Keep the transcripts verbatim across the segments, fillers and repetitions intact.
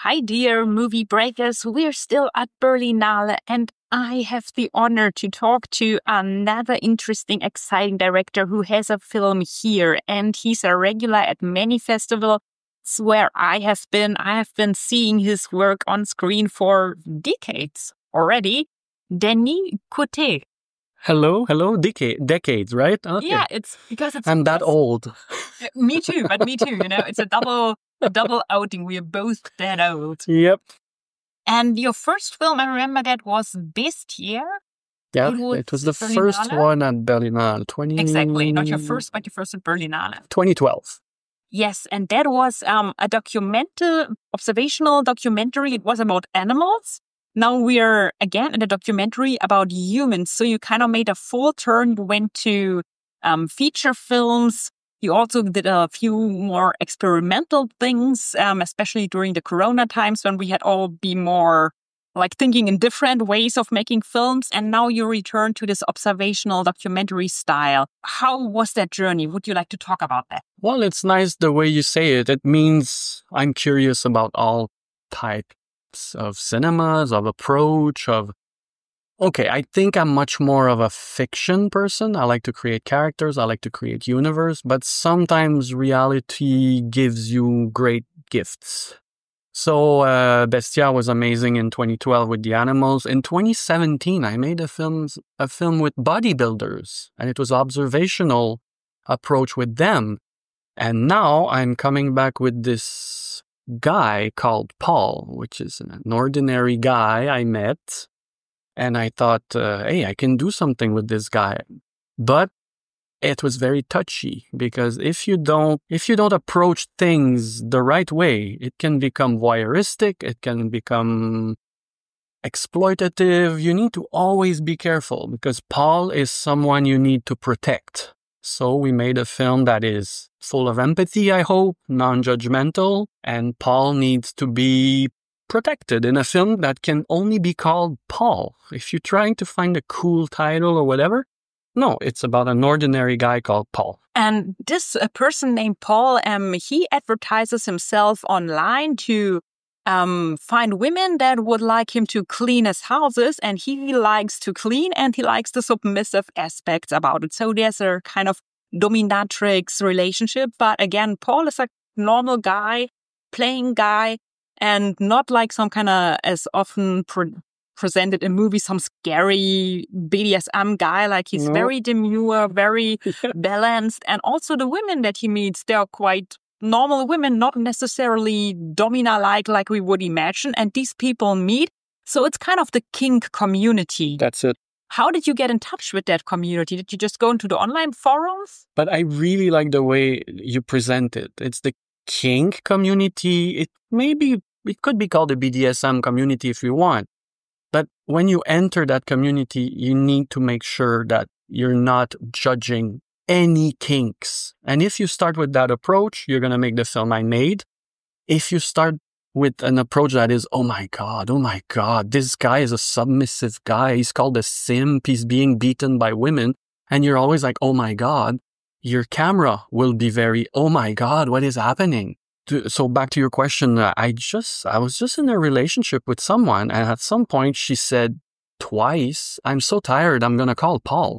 Hi, dear movie breakers. We're still at Berlinale, and I have the honor to talk to another interesting, exciting director who has a film here, and he's a regular at many festivals where I have been. I have been seeing his work on screen for decades already. Denis Coté. Hello, hello, Deca- decades, right? Okay. Yeah, it's because it's. I'm that old. Me too, but me too. You know, it's a double, a double outing. We are both that old. Yep. And your first film, I remember that was Bestiaire. Yeah, It was it was the Berlinale? first one at Berlinale. twenty Exactly, not your first, but your first at Berlinale. twenty twelve. Yes, and that was um, a documental, observational documentary. It was about animals. Now we're again in a documentary about humans. So you kind of made a full turn. You went to um, feature films. You also did a few more experimental things, um, especially during the Corona times when we had all be more like thinking in different ways of making films. And now you return to this observational documentary style. How was that journey? Would you like to talk about that? Well, it's nice the way you say it. It means I'm curious about all types of cinemas, of approach, of... Okay, I think I'm much more of a fiction person. I like to create characters. I like to create universe. But sometimes reality gives you great gifts. So uh, Bestiaire was amazing in twenty twelve with the animals. In twenty seventeen, I made a film, a film with bodybuilders. And it was observational approach with them. And now I'm coming back with this guy called Paul, which is an ordinary guy I met. And I thought, uh, hey, I can do something with this guy. But it was very touchy because if you don't, if you don't approach things the right way, it can become voyeuristic. It can become exploitative. You need to always be careful because Paul is someone you need to protect. So we made a film that is full of empathy, I hope, non-judgmental, and Paul needs to be protected in a film that can only be called Paul. If you're trying to find a cool title or whatever, no, it's about an ordinary guy called Paul. And this uh, person named Paul, um, he advertises himself online to um, find women that would like him to clean his houses, and he likes to clean, and he likes the submissive aspects about it. So there's a kind of dominatrix relationship. But again, Paul is a normal guy, playing guy, and not like some kind of, as often pre- presented in movies, some scary B D S M guy. Like he's No. very demure, very balanced. And also the women that he meets, they're quite normal women, not necessarily domina-like like we would imagine. And these people meet. So it's kind of the kink community. That's it. How did you get in touch with that community? Did you just go into the online forums? But I really like the way you present it. It's the kink community. It maybe it could be called the B D S M community if you want. But when you enter that community, you need to make sure that you're not judging any kinks. And if you start with that approach, you're going to make the film I made. If you start with an approach that is, oh my God, oh my God, this guy is a submissive guy. He's called a simp. He's being beaten by women. And you're always like, oh my God, your camera will be very, oh my God, what is happening? So back to your question, I just, I was just in a relationship with someone. And at some point she said twice, I'm so tired. I'm going to call Paul.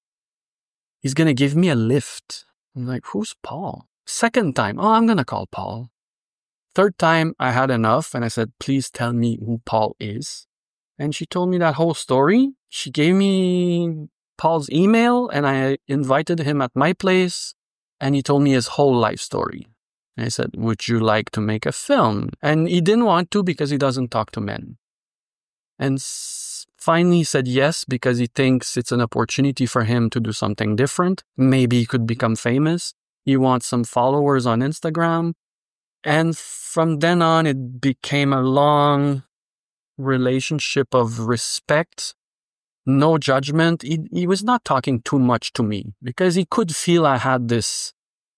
He's going to give me a lift. I'm like, who's Paul? Second time, oh, I'm going to call Paul. Third time, I had enough and I said, please tell me who Paul is. And she told me that whole story. She gave me Paul's email and I invited him at my place and he told me his whole life story. And I said, would you like to make a film? And he didn't want to because he doesn't talk to men. And s- finally he said yes because he thinks it's an opportunity for him to do something different. Maybe he could become famous. He wants some followers on Instagram. And from then on, it became a long relationship of respect, no judgment. He, he was not talking too much to me because he could feel I had this,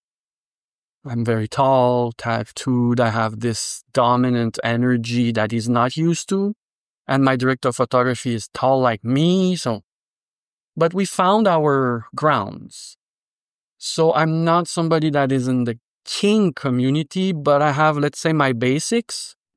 I'm very tall, tattooed, I have this dominant energy that he's not used to. And my director of photography is tall like me, so... But we found our grounds. So I'm not somebody that is in the king community, but I have, let's say, my basics.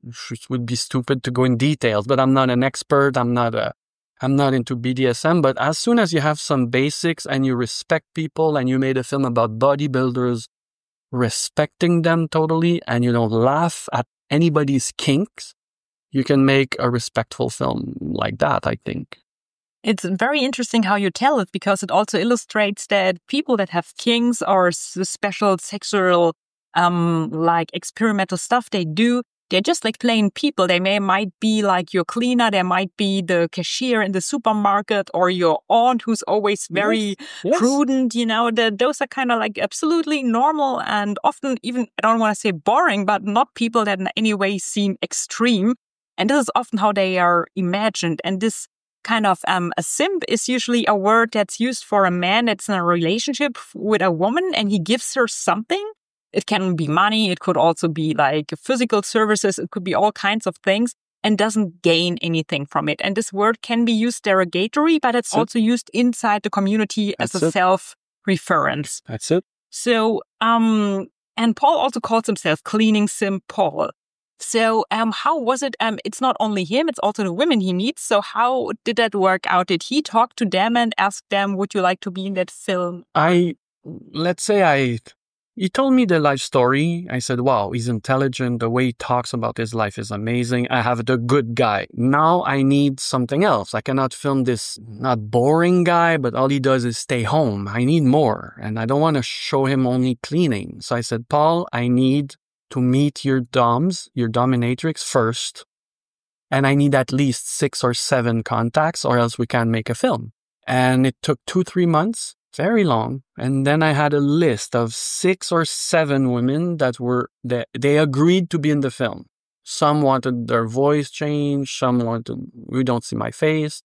it would be stupid to go in details, but I'm not an expert. I'm not a, I'm not into B D S M, but as soon as you have some basics and you respect people and you made a film about bodybuilders, respecting them totally, and you don't laugh at anybody's kinks, you can make a respectful film like that, I think. It's very interesting how you tell it, because it also illustrates that people that have kinks or s- special sexual, um, like experimental stuff they do, they're just like plain people. They may might be like your cleaner, they might be the cashier in the supermarket, or your aunt who's always very Yes, yes. prudent. You know, the, those are kind of like absolutely normal and often even, I don't want to say boring, but not people that in any way seem extreme. And this is often how they are imagined. And this kind of um, a simp is usually a word that's used for a man that's in a relationship with a woman and he gives her something. It can be money. It could also be like physical services. It could be all kinds of things, and doesn't gain anything from it. And this word can be used derogatory, but it's That's also used inside the community as That's a it. self-reference. That's it. So, um, and Paul also calls himself Cleaning Simp Paul. So, um, how was it? Um, it's not only him, it's also the women he meets. So how did that work out? Did he talk to them and ask them, would you like to be in that film? I, let's say I, he told me the life story. I said, wow, he's intelligent. The way he talks about his life is amazing. I have the good guy. Now I need something else. I cannot film this not boring guy, but all he does is stay home. I need more. And I don't want to show him only cleaning. So I said, Paul, I need to meet your doms, your dominatrix first. And I need at least six or seven contacts, or else we can't make a film. And it took two, three months, very long. And then I had a list of six or seven women that were, that they agreed to be in the film. Some wanted their voice changed. Some wanted, we don't see my face.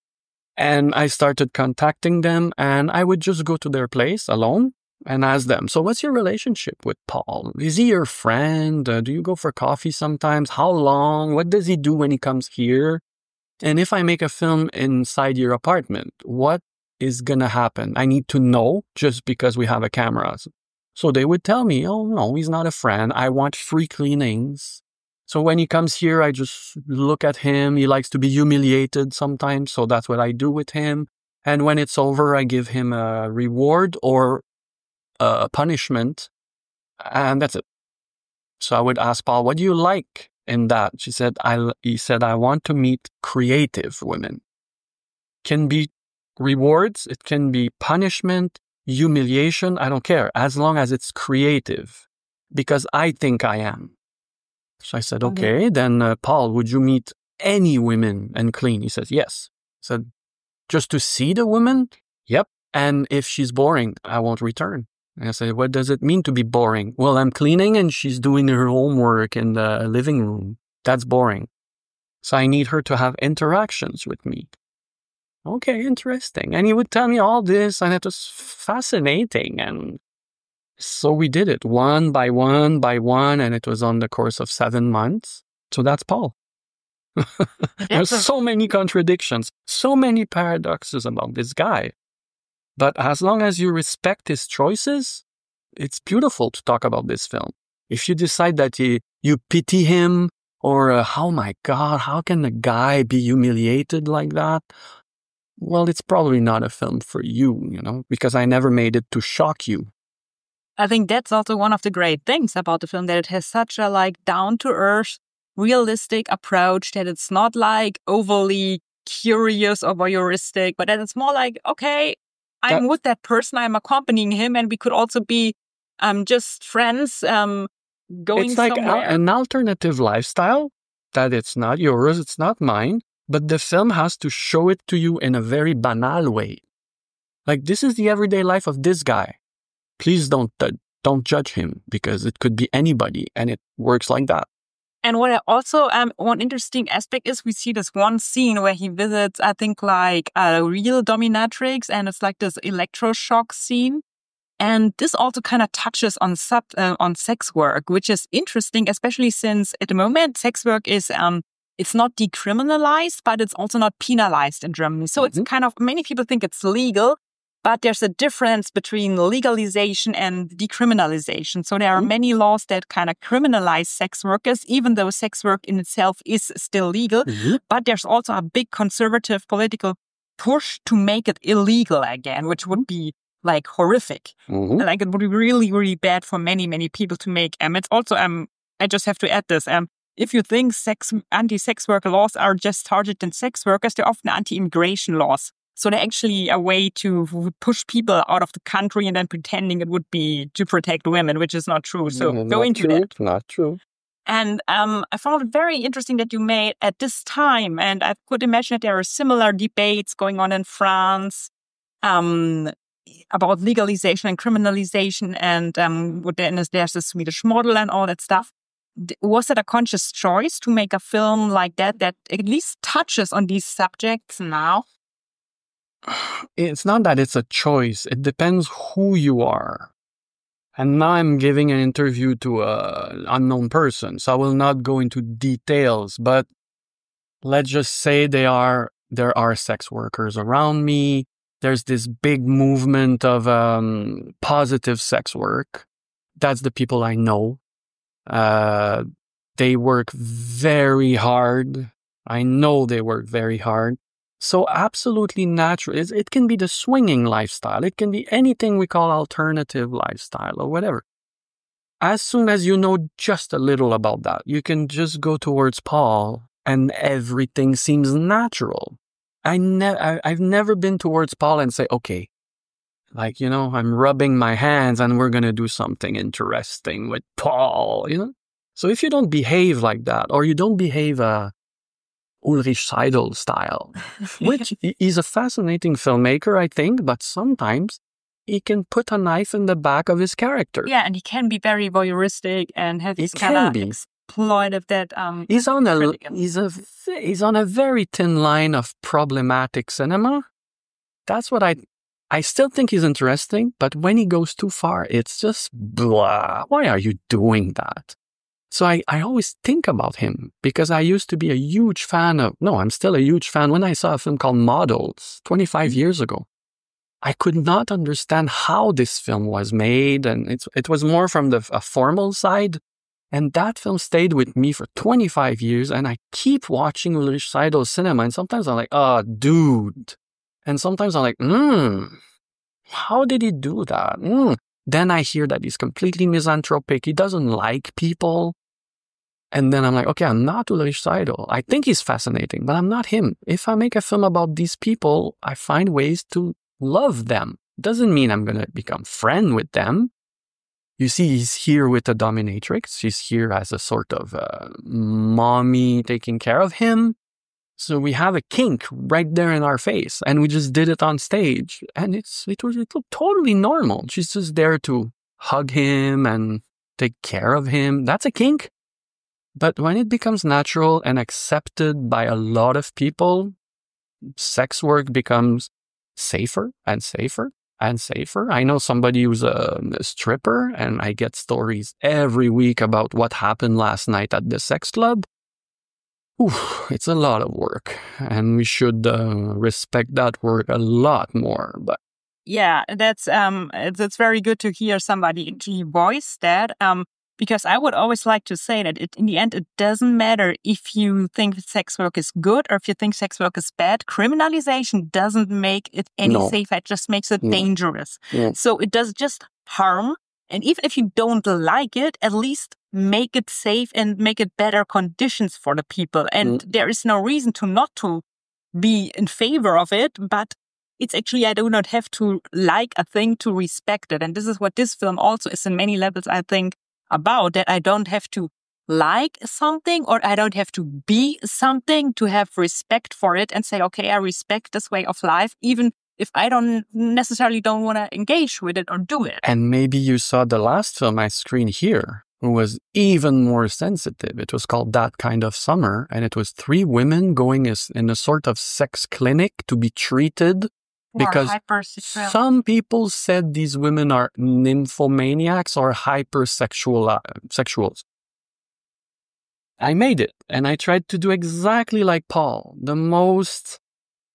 And I started contacting them, and I would just go to their place alone and ask them, so what's your relationship with Paul? Is he your friend? Uh, do you go for coffee sometimes? How long? What does he do when he comes here? And if I make a film inside your apartment, what is going to happen? I need to know just because we have a camera. So they would tell me, oh, no, he's not a friend. I want free cleanings. So when he comes here, I just look at him. He likes to be humiliated sometimes. So that's what I do with him. And when it's over, I give him a reward or a punishment. And that's it. So I would ask Paul, what do you like in that? She said, I, he said, I want to meet creative women. Can be rewards. It can be punishment, humiliation. I don't care, as long as it's creative, because I think I am. So I said, okay, okay then uh, Paul, would you meet any women and clean? He says, yes. I said, just to see the woman? Yep. And if she's boring, I won't return. And I said, what does it mean to be boring? Well, I'm cleaning and she's doing her homework in the living room. That's boring. So I need her to have interactions with me. Okay, interesting. And he would tell me all this, and it was fascinating. And so we did it one by one by one, and it was on the course of seven months. So that's Paul. There's so many contradictions, so many paradoxes about this guy. But as long as you respect his choices, it's beautiful to talk about this film. If you decide that you, you pity him, or, uh, oh my God, how can a guy be humiliated like that? Well, it's probably not a film for you, you know, because I never made it to shock you. I think that's also one of the great things about the film, that it has such a like down-to-earth, realistic approach, that it's not like overly curious or voyeuristic, but that it's more like, okay, I'm that, with that person, I'm accompanying him, and we could also be um, just friends um, going it's like somewhere. It's like an alternative lifestyle, that it's not yours, it's not mine, but the film has to show it to you in a very banal way. Like, this is the everyday life of this guy. Please don't uh, don't judge him, because it could be anybody, and it works like that. And what I also, um, one interesting aspect is we see this one scene where he visits, I think, like a real dominatrix, and it's like this electroshock scene. And this also kind of touches on sub, uh, on sex work, which is interesting, especially since at the moment sex work is, um, it's not decriminalized, but it's also not penalized in Germany. So mm-hmm. it's kind of, many people think it's legal, But there's a difference between legalization and decriminalization. So there are Mm-hmm. many laws that kind of criminalize sex workers, even though sex work in itself is still legal. Mm-hmm. But there's also a big conservative political push to make it illegal again, which would be like horrific. Mm-hmm. Like it would be really, really bad for many, many people to make. Um, it's also, um, I just have to add this. Um, if you think sex, anti-sex worker laws are just targeted sex workers, they're often anti-immigration laws. So they're actually a way to push people out of the country and then pretending it would be to protect women, which is not true. So No, go not into true. that. Not true. And um, I found it very interesting that you made at this time, and I could imagine that there are similar debates going on in France um, about legalization and criminalization, and um, then there's the Swedish model and all that stuff. Was it a conscious choice to make a film like that that at least touches on these subjects now? It's not that it's a choice. It depends who you are. And now I'm giving an interview to an unknown person, so I will not go into details. But let's just say they are there are sex workers around me. There's this big movement of um, positive sex work. That's the people I know. Uh, they work very hard. I know they work very hard. So absolutely natural. It, it can be the swinging lifestyle. It can be anything we call alternative lifestyle or whatever. As soon as you know just a little about that, you can just go towards Paul and everything seems natural. I ne- I, I've never been towards Paul and say, okay, like, you know, I'm rubbing my hands and we're going to do something interesting with Paul, you know? So if you don't behave like that, or you don't behave uh, Ulrich Seidel style, which he's a fascinating filmmaker, I think, but sometimes he can put a knife in the back of his character. Yeah, and he can be very voyeuristic and have this He kind can of be. exploitive that um He's on a critical. he's a he's on a very thin line of problematic cinema. That's what I I still think he's interesting, but when he goes too far, it's just blah. Why are you doing that? So I, I always think about him because I used to be a huge fan of, no, I'm still a huge fan. When I saw a film called Models twenty-five years ago, I could not understand how this film was made. And it's, it was more from the a formal side. And that film stayed with me for twenty-five years. And I keep watching Ulrich Seidel's cinema. And sometimes I'm like, oh, dude. And sometimes I'm like, hmm, how did he do that? Mm. Then I hear that he's completely misanthropic. He doesn't like people. And then I'm like, okay, I'm not Ulrich Seidel. I think he's fascinating, but I'm not him. If I make a film about these people, I find ways to love them. Doesn't mean I'm going to become friend with them. You see, he's here with the dominatrix. She's here as a sort of uh, mommy taking care of him. So we have a kink right there in our face, and we just did it on stage, and it's it was it looked totally normal. She's just there to hug him and take care of him. That's a kink. But when it becomes natural and accepted by a lot of people, sex work becomes safer and safer and safer. I know somebody who's a, a stripper, and I get stories every week about what happened last night at the sex club. Oof, it's a lot of work, and we should uh, respect that work a lot more. But yeah, that's um, it's, it's very good to hear somebody actually voice that. Um, because I would always like to say that it, in the end, it doesn't matter if you think sex work is good or if you think sex work is bad. Criminalization doesn't make it any No. safer; it just makes it No. dangerous. Yeah. So it does just harm. And even if you don't like it, at least make it safe and make it better conditions for the people. And Mm. there is no reason to not to be in favor of it, but it's actually, I do not have to like a thing to respect it. And this is what this film also is in many levels, I think, about, that I don't have to like something or I don't have to be something to have respect for it and say, okay, I respect this way of life, even if I don't necessarily don't want to engage with it or do it. And maybe you saw the last film I screened here, who was even more sensitive. It was called That Kind of Summer, and it was three women going as, in a sort of sex clinic to be treated because hypersexual. some people said these women are nymphomaniacs or hypersexual uh, sexuals. I made it, and I tried to do exactly like Paul, the most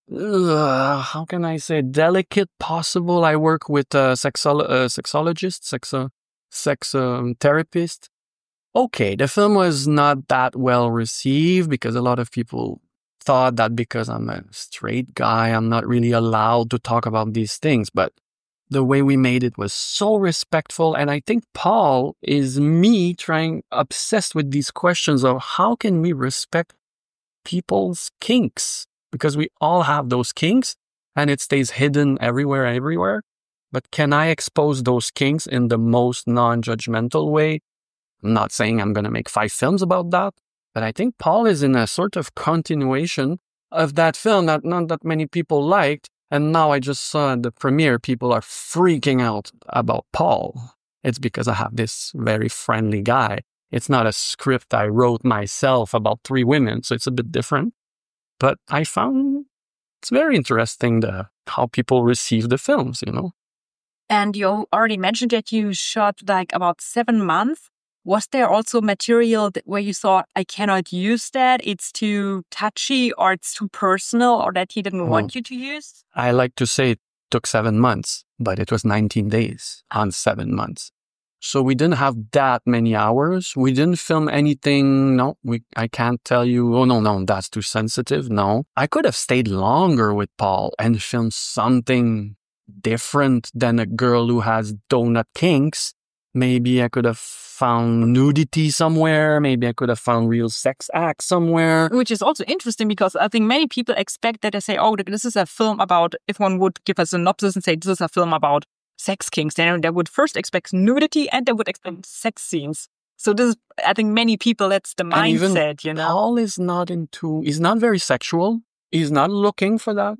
uh, how can I say, delicate possible. I work with a sexolo- uh, sexologist, sexo- sex um, therapist. Okay, the film was not that well received because a lot of people thought that because I'm a straight guy, I'm not really allowed to talk about these things. But the way we made it was so respectful. And I think Paul is me trying, obsessed with these questions of how can we respect people's kinks? Because we all have those kinks and it stays hidden everywhere, everywhere. But can I expose those kinks in the most non-judgmental way? I'm not saying I'm going to make five films about that, but I think Paul is in a sort of continuation of that film that not that many people liked. And now I just saw at the premiere, people are freaking out about Paul. It's because I have this very friendly guy. It's not a script I wrote myself about three women, so it's a bit different. But I found it's very interesting the, how people receive the films, you know. And you already mentioned that you shot like about seven months. Was there also material that, where you thought, I cannot use that, it's too touchy or it's too personal or that he didn't oh. want you to use? I like to say it took seven months, but it was nineteen days on seven months. So we didn't have that many hours. We didn't film anything. No, we. I can't tell you, oh, no, no, that's too sensitive. No, I could have stayed longer with Paul and filmed something different than a girl who has donut kinks. Maybe I could have found nudity somewhere. Maybe I could have found real sex acts somewhere. Which is also interesting because I think many people expect that they say, oh, this is a film about, if one would give a synopsis and say this is a film about sex kinks, then they would first expect nudity and they would expect sex scenes. So this is, I think many people, that's the mindset, you know. Paul is not into, he's not very sexual. He's not looking for that.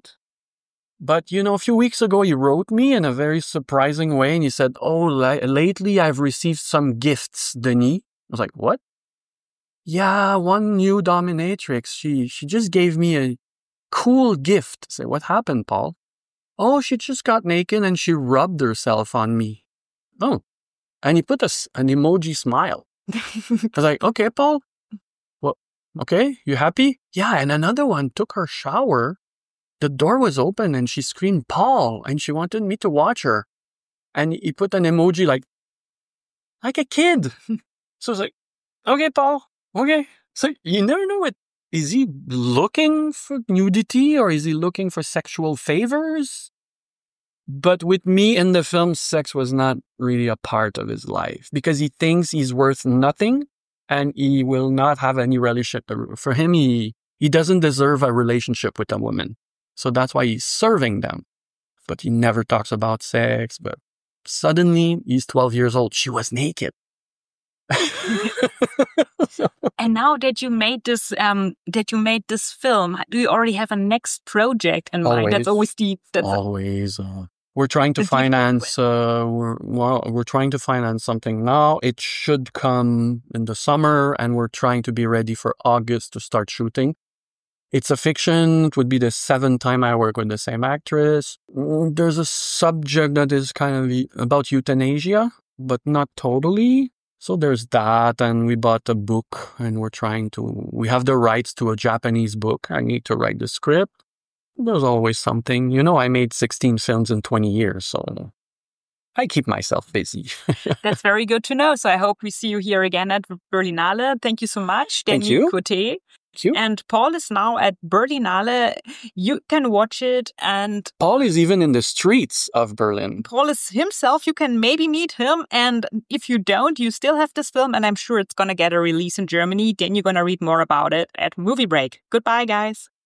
But, you know, a few weeks ago, he wrote me in a very surprising way. And he said, oh, li- lately I've received some gifts, Denis. I was like, what? Yeah, one new dominatrix. She she just gave me a cool gift. I said, what happened, Paul? Oh, she just got naked and she rubbed herself on me. Oh, and he put a, an emoji smile. I was like, okay, Paul. Well, okay, you happy? Yeah, and another one took her shower. The door was open and she screamed, Paul, and she wanted me to watch her. And he put an emoji like, like a kid. So I was like, okay, Paul, okay. So you never know what, is he looking for nudity or is he looking for sexual favors? But with me in the film, sex was not really a part of his life because he thinks he's worth nothing and he will not have any relationship. For him, he, he doesn't deserve a relationship with a woman. So that's why he's serving them. But he never talks about sex. But suddenly, he's twelve years old. She was naked. And now that you made this, um, that you made this film, do you already have a next project in mind? Always, That's always the. That's always. Uh, we're trying to finance. Uh, we're well, we're trying to finance something now. It should come in the summer, and we're trying to be ready for August to start shooting. It's a fiction. It would be the seventh time I work with the same actress. There's a subject that is kind of about euthanasia, but not totally. So there's that. And we bought a book and we're trying to, we have the rights to a Japanese book. I need to write the script. There's always something. You know, I made sixteen films in twenty years. So I keep myself busy. That's very good to know. So I hope we see you here again at Berlinale. Thank you so much. Thank you. Coté. And Paul is now at Berlinale. You can watch it. And Paul is even in the streets of Berlin. Paul is himself. You can maybe meet him. And if you don't, you still have this film. And I'm sure it's going to get a release in Germany. Then you're going to read more about it at Movie Break. Goodbye, guys.